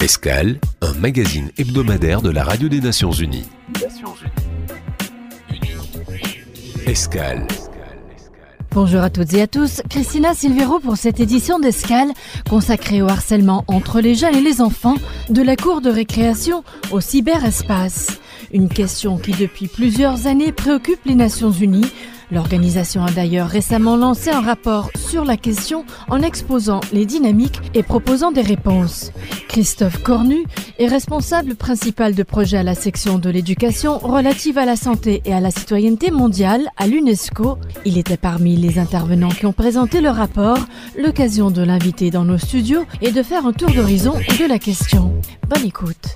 Escale, un magazine hebdomadaire de la Radio des Nations Unies. Escale. Bonjour à toutes et à tous, Christina Silvero pour cette édition d'Escale consacrée au harcèlement entre les jeunes et les enfants, de la cour de récréation au cyberespace. Une question qui depuis plusieurs années préoccupe les Nations Unies. L'organisation a d'ailleurs récemment lancé un rapport sur la question en exposant les dynamiques et proposant des réponses. Christophe Cornu est responsable principal de projet à la section de l'éducation relative à la santé et à la citoyenneté mondiale à l'UNESCO. Il était parmi les intervenants qui ont présenté le rapport, l'occasion de l'inviter dans nos studios et de faire un tour d'horizon de la question. Bonne écoute.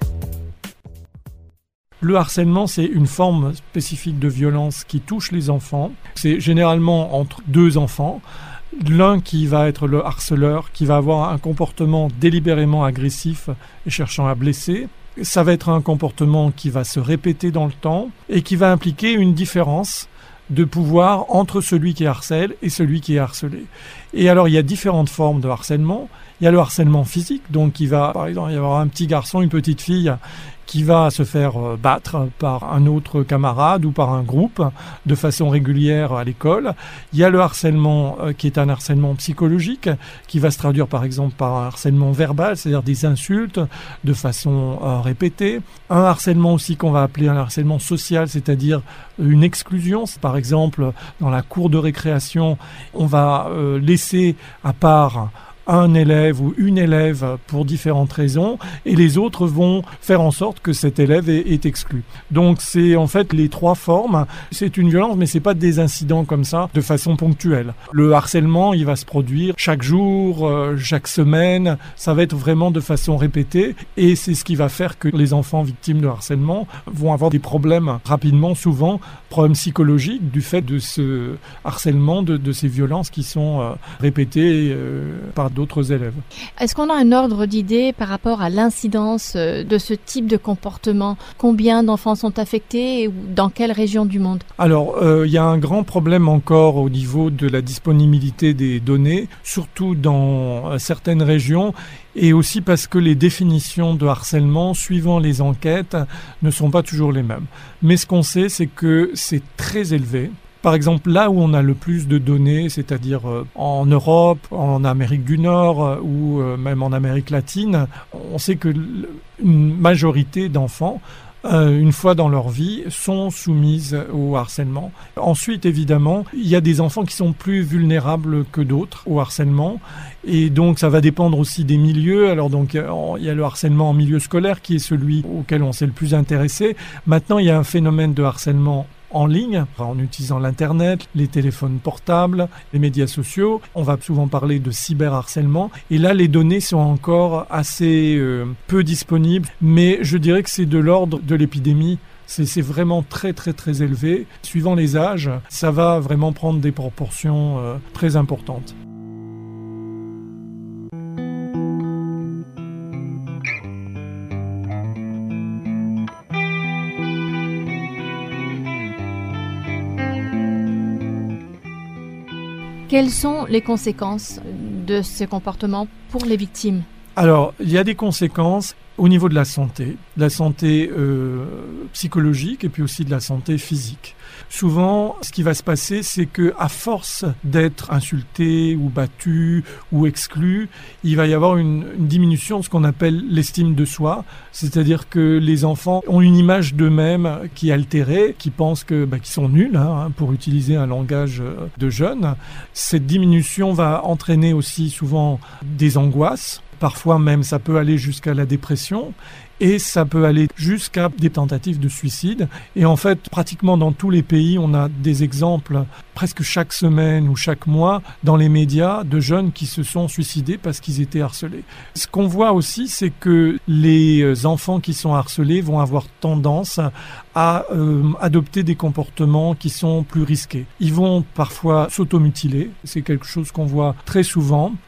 Le harcèlement, c'est une forme spécifique de violence qui touche les enfants. C'est généralement entre deux enfants. L'un qui va être le harceleur, qui va avoir un comportement délibérément agressif et cherchant à blesser. Ça va être un comportement qui va se répéter dans le temps et qui va impliquer une différence de pouvoir entre celui qui harcèle et celui qui est harcelé. Et alors, il y a différentes formes de harcèlement. Il y a le harcèlement physique, donc il va, par exemple, y avoir un petit garçon, une petite fille qui va se faire battre par un autre camarade ou par un groupe de façon régulière à l'école. Il y a le harcèlement qui est un harcèlement psychologique, qui va se traduire par exemple par un harcèlement verbal, c'est-à-dire des insultes de façon répétée. Un harcèlement aussi qu'on va appeler un harcèlement social, c'est-à-dire une exclusion. Par exemple, dans la cour de récréation, on va laisser à part un élève ou une élève pour différentes raisons et les autres vont faire en sorte que cet élève est exclu. Donc c'est en fait les trois formes. C'est une violence mais c'est pas des incidents comme ça de façon ponctuelle. Le harcèlement, il va se produire chaque jour, chaque semaine. Ça va être vraiment de façon répétée et c'est ce qui va faire que les enfants victimes de harcèlement vont avoir des problèmes rapidement, souvent problèmes psychologiques du fait de ce harcèlement, de ces violences qui sont répétées par d'autres élèves. Est-ce qu'on a un ordre d'idée par rapport à l'incidence de ce type de comportement? Combien d'enfants sont affectés et dans quelle région du monde? Alors, il y a un grand problème encore au niveau de la disponibilité des données, surtout dans certaines régions, et aussi parce que les définitions de harcèlement, suivant les enquêtes, ne sont pas toujours les mêmes. Mais ce qu'on sait, c'est que c'est très élevé. Par exemple, là où on a le plus de données, c'est-à-dire en Europe, en Amérique du Nord ou même en Amérique latine, on sait que une majorité d'enfants, une fois dans leur vie, sont soumises au harcèlement. Ensuite, évidemment, il y a des enfants qui sont plus vulnérables que d'autres au harcèlement. Et donc, ça va dépendre aussi des milieux. Alors, donc, il y a le harcèlement en milieu scolaire qui est celui auquel on s'est le plus intéressé. Maintenant, il y a un phénomène de harcèlement en ligne, en utilisant l'Internet, les téléphones portables, les médias sociaux. On va souvent parler de cyberharcèlement. Et là, les données sont encore assez peu disponibles. Mais je dirais que c'est de l'ordre de l'épidémie. C'est vraiment très, très, très élevé. Suivant les âges, ça va vraiment prendre des proportions très importantes. Quelles sont les conséquences de ces comportements pour les victimes? Alors, il y a des conséquences au niveau de la santé psychologique et puis aussi de la santé physique. Souvent, ce qui va se passer, c'est que à force d'être insulté ou battu ou exclu, il va y avoir une diminution de ce qu'on appelle l'estime de soi, c'est-à-dire que les enfants ont une image d'eux-mêmes qui est altérée, qui pensent qu'ils sont nuls, pour utiliser un langage de jeunes. Cette diminution va entraîner aussi souvent des angoisses. Parfois même, ça peut aller jusqu'à la dépression et ça peut aller jusqu'à des tentatives de suicide. Et en fait, pratiquement dans tous les pays, on a des exemples presque chaque semaine ou chaque mois dans les médias de jeunes qui se sont suicidés parce qu'ils étaient harcelés. Ce qu'on voit aussi, c'est que les enfants qui sont harcelés vont avoir tendance à adopter des comportements qui sont plus risqués. Ils vont parfois s'automutiler, c'est quelque chose qu'on voit très souvent.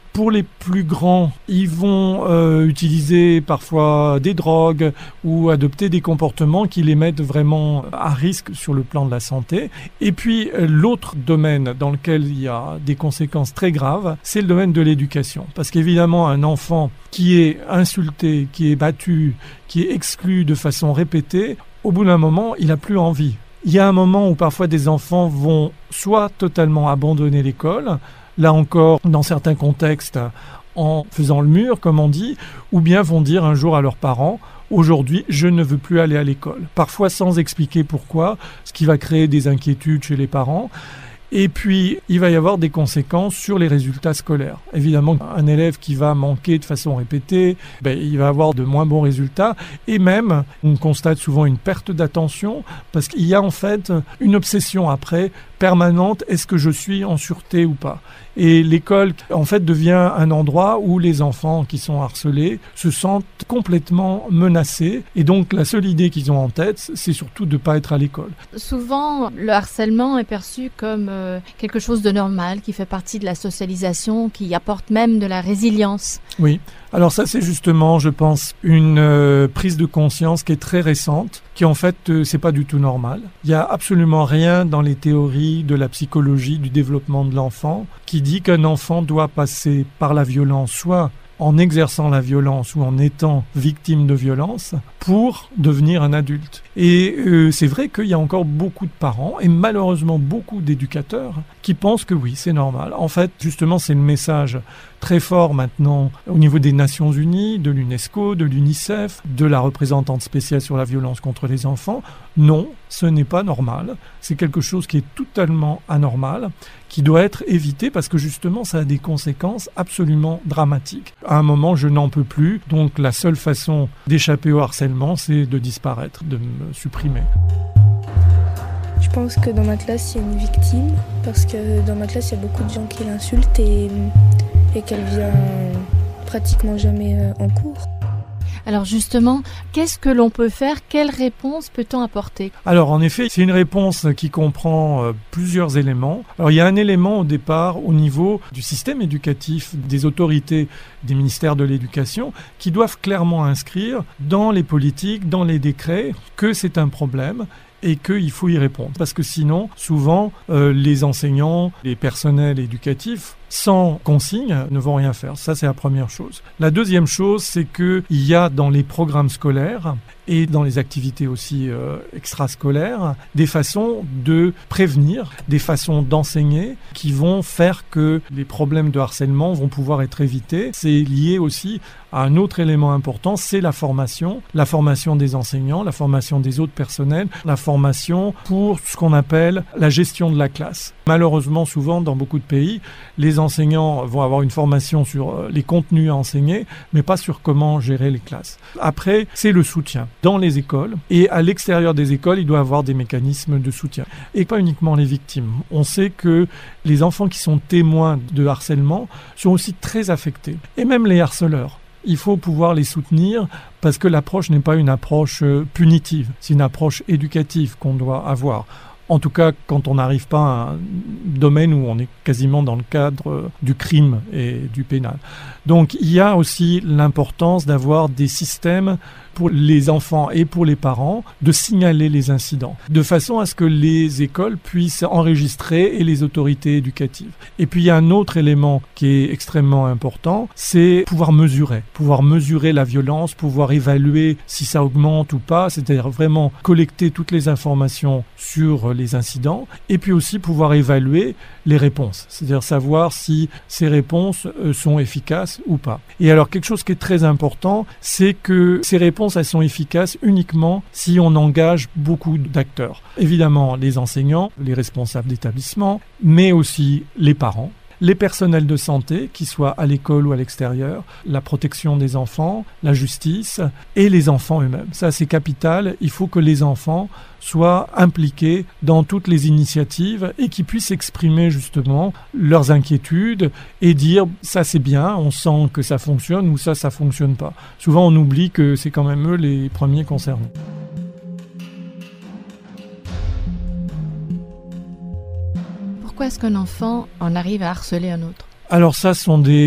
Pour les plus grands, ils vont utiliser parfois des drogues ou adopter des comportements qui les mettent vraiment à risque sur le plan de la santé. Et puis l'autre domaine dans lequel il y a des conséquences très graves, c'est le domaine de l'éducation. Parce qu'évidemment, un enfant qui est insulté, qui est battu, qui est exclu de façon répétée, au bout d'un moment, il n'a plus envie. Il y a un moment où parfois des enfants vont soit totalement abandonner l'école, là encore, dans certains contextes, en faisant le mur, comme on dit, ou bien vont dire un jour à leurs parents « Aujourd'hui, je ne veux plus aller à l'école ». Parfois sans expliquer pourquoi, ce qui va créer des inquiétudes chez les parents. Et puis, il va y avoir des conséquences sur les résultats scolaires. Évidemment, un élève qui va manquer de façon répétée, il va avoir de moins bons résultats. Et même, on constate souvent une perte d'attention parce qu'il y a en fait une obsession après permanente. Est-ce que je suis en sûreté ou pas ? Et l'école, en fait, devient un endroit où les enfants qui sont harcelés se sentent complètement menacés. Et donc, la seule idée qu'ils ont en tête, c'est surtout de ne pas être à l'école. Souvent, le harcèlement est perçu comme quelque chose de normal, qui fait partie de la socialisation, qui apporte même de la résilience. Oui. Alors ça, c'est justement, je pense, une prise de conscience qui est très récente, qui en fait, c'est pas du tout normal. Il y a absolument rien dans les théories de la psychologie, du développement de l'enfant, qui dit qu'un enfant doit passer par la violence, soit en exerçant la violence ou en étant victime de violence, pour devenir un adulte. Et c'est vrai qu'il y a encore beaucoup de parents, et malheureusement beaucoup d'éducateurs, qui pensent que oui, c'est normal. En fait, justement, c'est le message très fort maintenant au niveau des Nations Unies, de l'UNESCO, de l'UNICEF, de la représentante spéciale sur la violence contre les enfants. Non, ce n'est pas normal. C'est quelque chose qui est totalement anormal, qui doit être évité parce que justement, ça a des conséquences absolument dramatiques. À un moment, je n'en peux plus. Donc, la seule façon d'échapper au harcèlement, c'est de disparaître, de me supprimer. Je pense que dans ma classe, il y a une victime, parce que dans ma classe, il y a beaucoup de gens qui l'insultent et qu'elle vient pratiquement jamais en cours. Alors justement, qu'est-ce que l'on peut faire ? Quelle réponse peut-on apporter ? Alors en effet, c'est une réponse qui comprend plusieurs éléments. Alors il y a un élément au départ au niveau du système éducatif, des autorités des ministères de l'Éducation, qui doivent clairement inscrire dans les politiques, dans les décrets, que c'est un problème et qu'il faut y répondre. Parce que sinon, souvent, les enseignants, les personnels éducatifs, sans consigne, ne vont rien faire. Ça, c'est la première chose. La deuxième chose, c'est qu'il y a dans les programmes scolaires et dans les activités aussi extrascolaires, des façons de prévenir, des façons d'enseigner qui vont faire que les problèmes de harcèlement vont pouvoir être évités. C'est lié aussi à un autre élément important, c'est la formation des enseignants, la formation des autres personnels, la formation pour ce qu'on appelle la gestion de la classe. Malheureusement, souvent, dans beaucoup de pays, les enseignants vont avoir une formation sur les contenus à enseigner, mais pas sur comment gérer les classes. Après, c'est le soutien dans les écoles. Et à l'extérieur des écoles, il doit y avoir des mécanismes de soutien. Et pas uniquement les victimes. On sait que les enfants qui sont témoins de harcèlement sont aussi très affectés. Et même les harceleurs. Il faut pouvoir les soutenir parce que l'approche n'est pas une approche punitive. C'est une approche éducative qu'on doit avoir. En tout cas, quand on n'arrive pas à un domaine où on est quasiment dans le cadre du crime et du pénal. Donc, il y a aussi l'importance d'avoir des systèmes pour les enfants et pour les parents de signaler les incidents, de façon à ce que les écoles puissent enregistrer et les autorités éducatives. Et puis, il y a un autre élément qui est extrêmement important, c'est pouvoir mesurer la violence, pouvoir évaluer si ça augmente ou pas, c'est-à-dire vraiment collecter toutes les informations sur les incidents, et puis aussi pouvoir évaluer les réponses, c'est-à-dire savoir si ces réponses sont efficaces ou pas. Et alors, quelque chose qui est très important, c'est que ces réponses, elles sont efficaces uniquement si on engage beaucoup d'acteurs. Évidemment, les enseignants, les responsables d'établissement, mais aussi les parents, les personnels de santé, qu'ils soient à l'école ou à l'extérieur, la protection des enfants, la justice et les enfants eux-mêmes. Ça, c'est capital. Il faut que les enfants soient impliqués dans toutes les initiatives et qu'ils puissent exprimer justement leurs inquiétudes et dire ça c'est bien, on sent que ça fonctionne ou ça fonctionne pas. Souvent on oublie que c'est quand même eux les premiers concernés. Pourquoi est-ce qu'un enfant en arrive à harceler un autre ? Alors ça, ce sont des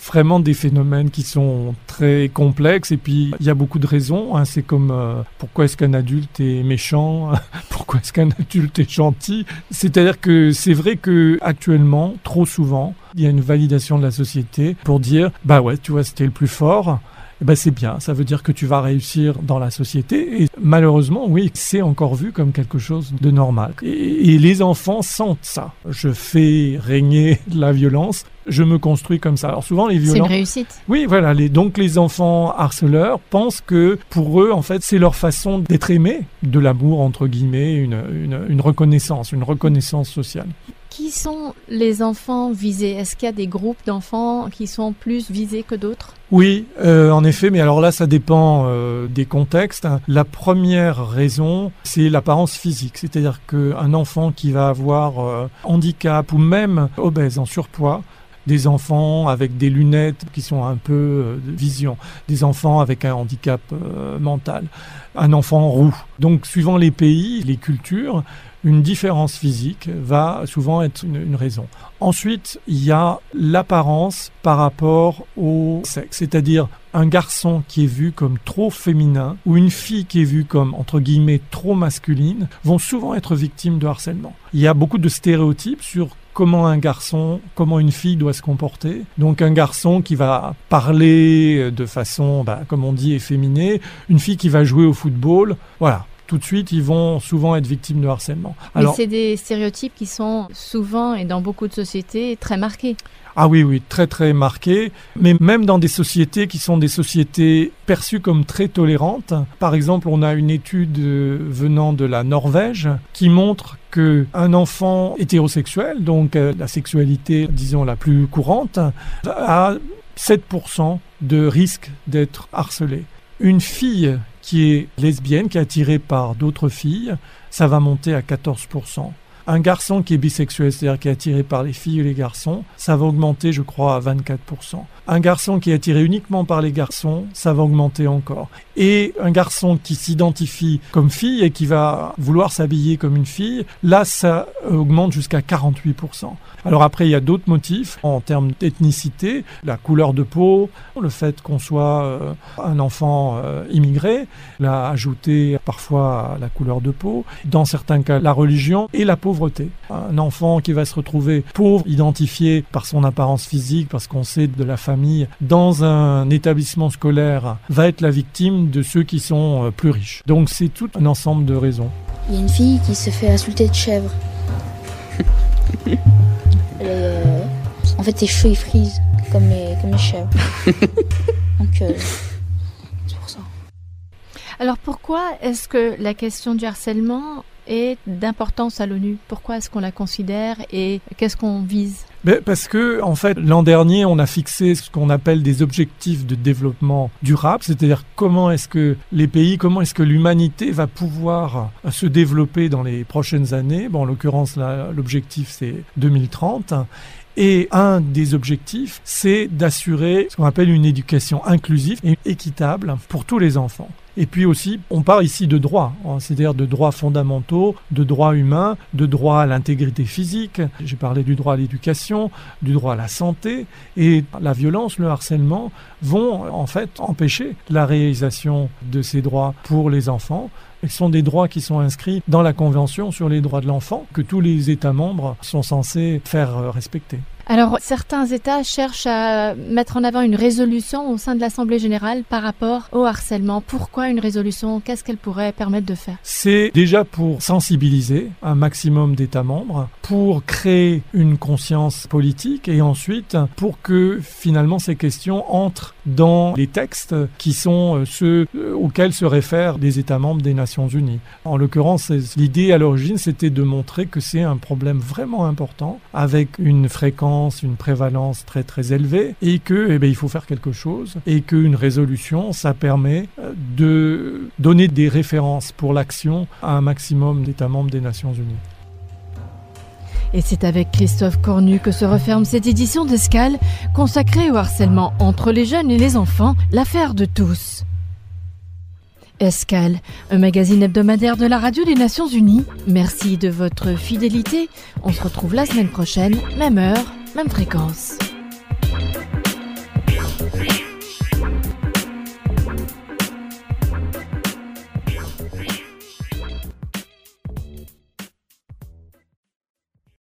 vraiment des phénomènes qui sont très complexes et puis il y a beaucoup de raisons. C'est comme pourquoi est-ce qu'un adulte est méchant, pourquoi est-ce qu'un adulte est gentil. C'est-à-dire que c'est vrai que actuellement, trop souvent, il y a une validation de la société pour dire bah ouais, tu vois, c'était le plus fort. C'est bien, ça veut dire que tu vas réussir dans la société. Et malheureusement, oui, c'est encore vu comme quelque chose de normal. Et les enfants sentent ça. Je fais régner la violence, je me construis comme ça. Alors souvent, les violents... C'est une réussite. Oui, voilà. Donc les enfants harceleurs pensent que pour eux, en fait, c'est leur façon d'être aimés, de l'amour, entre guillemets, une reconnaissance sociale. Qui sont les enfants visés? Est-ce qu'il y a des groupes d'enfants qui sont plus visés que d'autres? Oui, en effet, mais alors là, ça dépend des contextes. La première raison, c'est l'apparence physique. C'est-à-dire qu'un enfant qui va avoir handicap ou même obèse, en surpoids, des enfants avec des lunettes qui sont un peu de vision, des enfants avec un handicap mental, un enfant roux. Donc, suivant les pays, les cultures, une différence physique va souvent être une raison. Ensuite, il y a l'apparence par rapport au sexe, c'est-à-dire un garçon qui est vu comme trop féminin ou une fille qui est vue comme, entre guillemets, trop masculine, vont souvent être victimes de harcèlement. Il y a beaucoup de stéréotypes sur comment un garçon, comment une fille doit se comporter. Donc un garçon qui va parler de façon, comme on dit, efféminée, une fille qui va jouer au football, voilà. Tout de suite, ils vont souvent être victimes de harcèlement. Alors, mais c'est des stéréotypes qui sont souvent, et dans beaucoup de sociétés, très marqués. Ah oui, très très marqués. Mais même dans des sociétés qui sont des sociétés perçues comme très tolérantes. Par exemple, on a une étude venant de la Norvège qui montre qu'un enfant hétérosexuel, donc la sexualité, disons, la plus courante, a 7% de risque d'être harcelé. Une fille qui est lesbienne, qui est attirée par d'autres filles, ça va monter à 14%. Un garçon qui est bisexuel, c'est-à-dire qui est attiré par les filles et les garçons, ça va augmenter, je crois, à 24%. Un garçon qui est attiré uniquement par les garçons, ça va augmenter encore. Et un garçon qui s'identifie comme fille et qui va vouloir s'habiller comme une fille, là, ça augmente jusqu'à 48%. Alors après, il y a d'autres motifs en termes d'ethnicité, la couleur de peau, le fait qu'on soit un enfant immigré, l'a ajouté parfois la couleur de peau, dans certains cas la religion et la pauvreté. Un enfant qui va se retrouver pauvre, identifié par son apparence physique, parce qu'on sait de la famille, dans un établissement scolaire, va être la victime de ceux qui sont plus riches. Donc c'est tout un ensemble de raisons. Il y a une fille qui se fait insulter de chèvre. En fait, ses cheveux ils frisent comme les chèvres. Donc c'est pour ça. Alors pourquoi est-ce que la question du harcèlement est d'importance à l'ONU? Pourquoi est-ce qu'on la considère et qu'est-ce qu'on vise? Parce que, en fait, l'an dernier, on a fixé ce qu'on appelle des objectifs de développement durable, c'est-à-dire comment est-ce que les pays, comment est-ce que l'humanité va pouvoir se développer dans les prochaines années. En l'occurrence, là, l'objectif, c'est 2030. Et un des objectifs, c'est d'assurer ce qu'on appelle une éducation inclusive et équitable pour tous les enfants. Et puis aussi, on parle ici de droits, c'est-à-dire de droits fondamentaux, de droits humains, de droits à l'intégrité physique. J'ai parlé du droit à l'éducation, du droit à la santé. Et la violence, le harcèlement vont en fait empêcher la réalisation de ces droits pour les enfants. Ce sont des droits qui sont inscrits dans la Convention sur les droits de l'enfant que tous les États membres sont censés faire respecter. Alors, certains États cherchent à mettre en avant une résolution au sein de l'Assemblée générale par rapport au harcèlement. Pourquoi une résolution? Qu'est-ce qu'elle pourrait permettre de faire? C'est déjà pour sensibiliser un maximum d'États membres, pour créer une conscience politique et ensuite pour que finalement ces questions entrent dans les textes qui sont ceux auxquels se réfèrent les États membres des Nations Unies. En l'occurrence, l'idée à l'origine, c'était de montrer que c'est un problème vraiment important avec une fréquence, une prévalence très très élevée et que il faut faire quelque chose et qu'une résolution, ça permet de donner des références pour l'action à un maximum d'États membres des Nations Unies. Et c'est avec Christophe Cornu que se referme cette édition d'Escale consacrée au harcèlement entre les jeunes et les enfants, l'affaire de tous. Escale, un magazine hebdomadaire de la Radio des Nations Unies. Merci de votre fidélité. On se retrouve la semaine prochaine, même heure, même fréquence.